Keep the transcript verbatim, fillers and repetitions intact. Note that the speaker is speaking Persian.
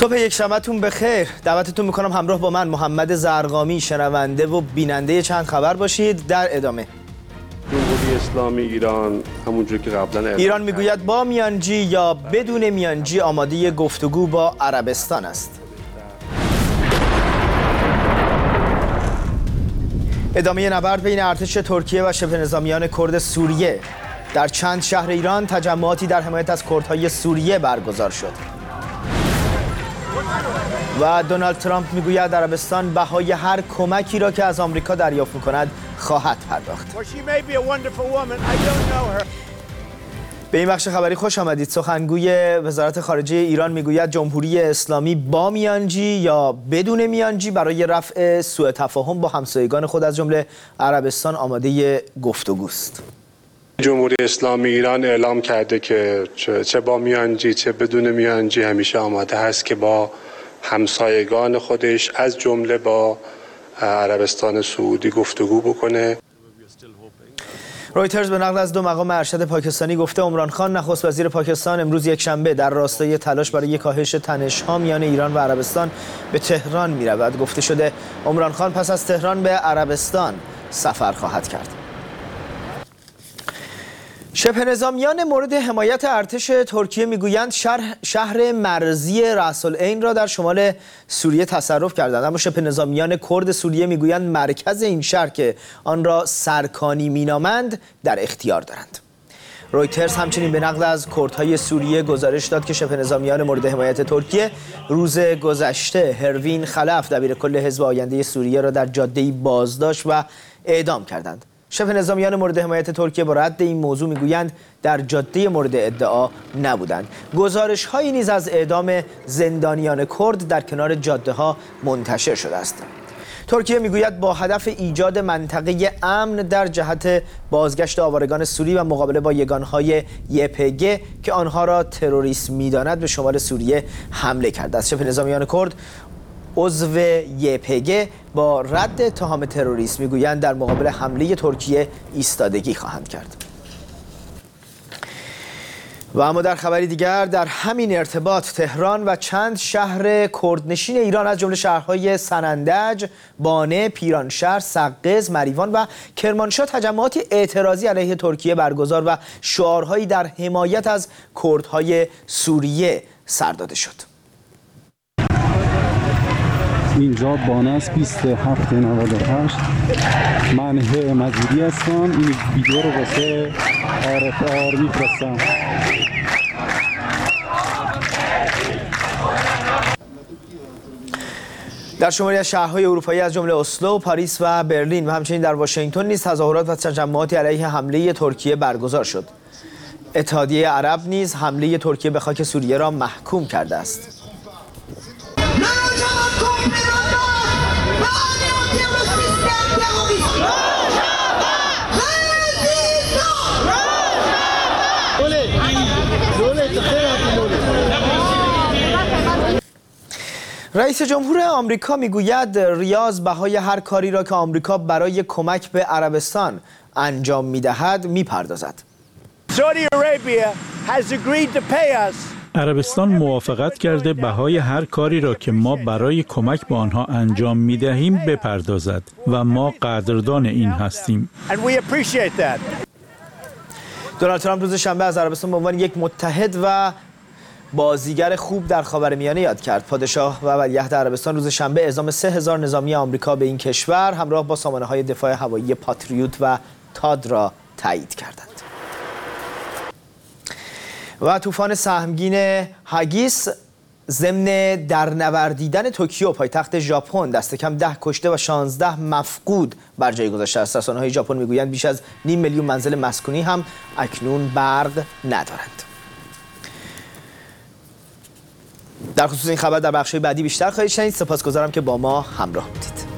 صبح یک شنبه‌تون بخیر. دعوتتون میکنم همراه با من محمد زرقامی شنونده و بیننده چند خبر باشید. در ادامه جمهوری اسلامی ایران همونجور که قبلا ایران میگوید با میانجی یا بدون میانجی آماده گفتگو با عربستان است. ادامه نبرد بین ارتش ترکیه و شبه نظامیان کرد سوریه. در چند شهر ایران تجمعاتی در حمایت از کردهای سوریه برگزار شد. و دونالد ترامپ میگوید عربستان بهای هر کمکی را که از آمریکا دریافت می‌کند خواهد پرداخت. به این بخش خبری خوش آمدید. سخنگوی وزارت خارجه ایران میگوید جمهوری اسلامی با میانجی یا بدون میانجی برای رفع سوء تفاهم با همسایگان خود از جمله عربستان آماده گفتگوست. جمهوری اسلامی ایران اعلام کرده که چه با میانجی چه بدون میانجی همیشه آماده هست که با همسایگان خودش از جمله با عربستان سعودی گفتگو بکنه. رویترز به نقل از دو مقام ارشد پاکستانی گفته عمران خان نخست وزیر پاکستان امروز یکشنبه در راستای تلاش برای کاهش تنش‌ها میان ایران و عربستان به تهران می‌رود. گفته شده عمران خان پس از تهران به عربستان سفر خواهد کرد. شبه نظامیان مورد حمایت ارتش ترکیه میگویند شهر, شهر مرزی رأس العین را در شمال سوریه تصرف کردند، اما شبه نظامیان کرد سوریه میگویند مرکز این شهر که آن را سرکانی مینامند در اختیار دارند. رویترز همچنین به نقل از کردهای سوریه گزارش داد که شبه نظامیان مورد حمایت ترکیه روز گذشته هروین خلف دبیرکل حزب آینده سوریه را در جاده‌ای بازداشت و اعدام کردند. شبه نظامیان مورد حمایت ترکیه با رد این موضوع میگویند در جاده مورد ادعا نبودند. گزارش هایی نیز از اعدام زندانیان کرد در کنار جاده ها منتشر شده است. ترکیه میگوید با هدف ایجاد منطقه امن در جهت بازگشت آوارگان سوری و مقابله با یگانهای یه پی جی که آنها را تروریست میداند به شمال سوریه حمله کرده است. شبه نظامیان کرد عضو یه پی جی با رد اتهام تروریسم میگویند در مقابل حمله ترکیه ایستادگی خواهند کرد. و اما در خبری دیگر در همین ارتباط تهران و چند شهر کردنشین ایران از جمله شهرهای سنندج، بانه، پیرانشهر، سقز، مریوان و کرمانشاه تجمعاتی اعتراضی علیه ترکیه برگزار و شعارهایی در حمایت از کردهای سوریه سر داده شد. اینجا بانه است بیست هفت نود و هشت. من مجبوری هستم این ویدیو رو واسه عارف آر میفرستم. در شماری از شهرهای اروپایی از جمله اسلو، پاریس و برلین و همچنین در واشنگتن نیز تظاهرات و تجمعاتی علیه حمله ترکیه برگزار شد. اتحادیه عرب نیز حمله ترکیه به خاک سوریه را محکوم کرده است. رئیس جمهور آمریکا میگوید ریاض بهای هر کاری را که آمریکا برای کمک به عربستان انجام میدهد میپردازد. عربستان موافقت کرده بهای هر کاری را که ما برای کمک به آنها انجام میدهیم بپردازد و ما قدردان این هستیم. دونالد ترامپ روز شنبه از عربستان به عنوان یک متحد و بازیگر خوب در خاورمیانه یاد کرد. پادشاه و ولیعهد عربستان روز شنبه اعزام سه هزار نظامی آمریکا به این کشور همراه با سامانه‌های دفاع هوایی پاتریوت و تاد را تایید کردند. و طوفان سهمگین هاگیس ضمن درنوردیدن توکیو پایتخت ژاپن دست کم ده کشته و شانزده مفقود بر جای گذاشته است. رسانه‌های ژاپن میگویند بیش از نیم میلیون منزل مسکونی هم اکنون برق ندارند. در خصوص این خبر در بخش‌های بعدی بیشتر خواهید شنید. سپاسگزارم که با ما همراه بودید.